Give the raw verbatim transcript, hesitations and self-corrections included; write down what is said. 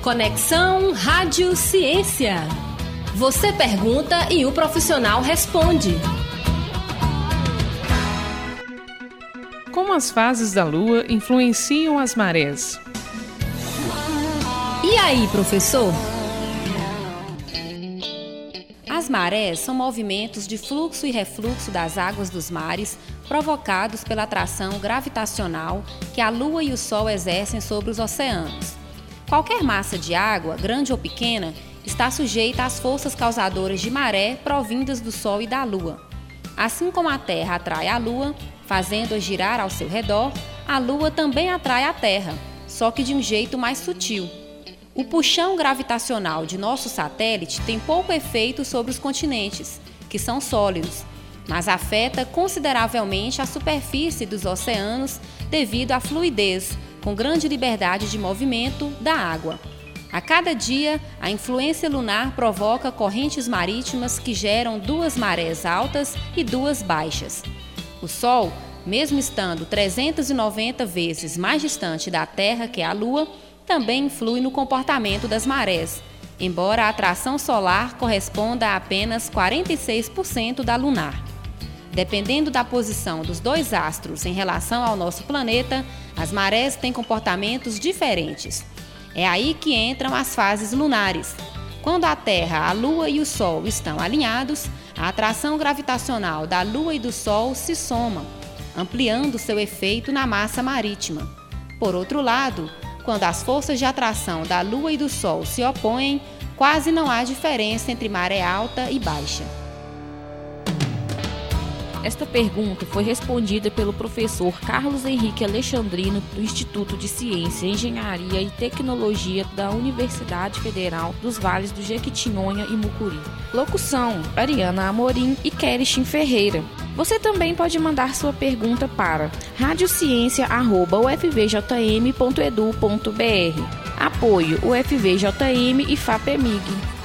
Conexão Rádio Ciência. Você pergunta e o profissional responde. Como as fases da Lua influenciam as marés? E aí, professor? As marés são movimentos de fluxo e refluxo das águas dos mares provocados pela atração gravitacional que a Lua e o Sol exercem sobre os oceanos. Qualquer massa de água, grande ou pequena, está sujeita às forças causadoras de maré provindas do Sol e da Lua. Assim como a Terra atrai a Lua, fazendo-a girar ao seu redor, a Lua também atrai a Terra, só que de um jeito mais sutil. O puxão gravitacional de nosso satélite tem pouco efeito sobre os continentes, que são sólidos, mas afeta consideravelmente a superfície dos oceanos devido à fluidez, com grande liberdade de movimento, da água. A cada dia, a influência lunar provoca correntes marítimas que geram duas marés altas e duas baixas. O Sol, mesmo estando trezentas e noventa vezes mais distante da Terra que a Lua, também influi no comportamento das marés, embora a atração solar corresponda a apenas quarenta e seis por cento da lunar. Dependendo da posição dos dois astros em relação ao nosso planeta, as marés têm comportamentos diferentes. É aí que entram as fases lunares. Quando a Terra, a Lua e o Sol estão alinhados, a atração gravitacional da Lua e do Sol se soma, ampliando seu efeito na massa marítima. Por outro lado, quando as forças de atração da Lua e do Sol se opõem, quase não há diferença entre maré alta e baixa. Esta pergunta foi respondida pelo professor Carlos Henrique Alexandrino, do Instituto de Ciência, Engenharia e Tecnologia da Universidade Federal dos Vales do Jequitinhonha e Mucuri. Locução: Ariana Amorim e Keristin Ferreira. Você também pode mandar sua pergunta para radiociência arroba u f v j m ponto e d u ponto b r. Apoio U F V J M e FAPEMIG.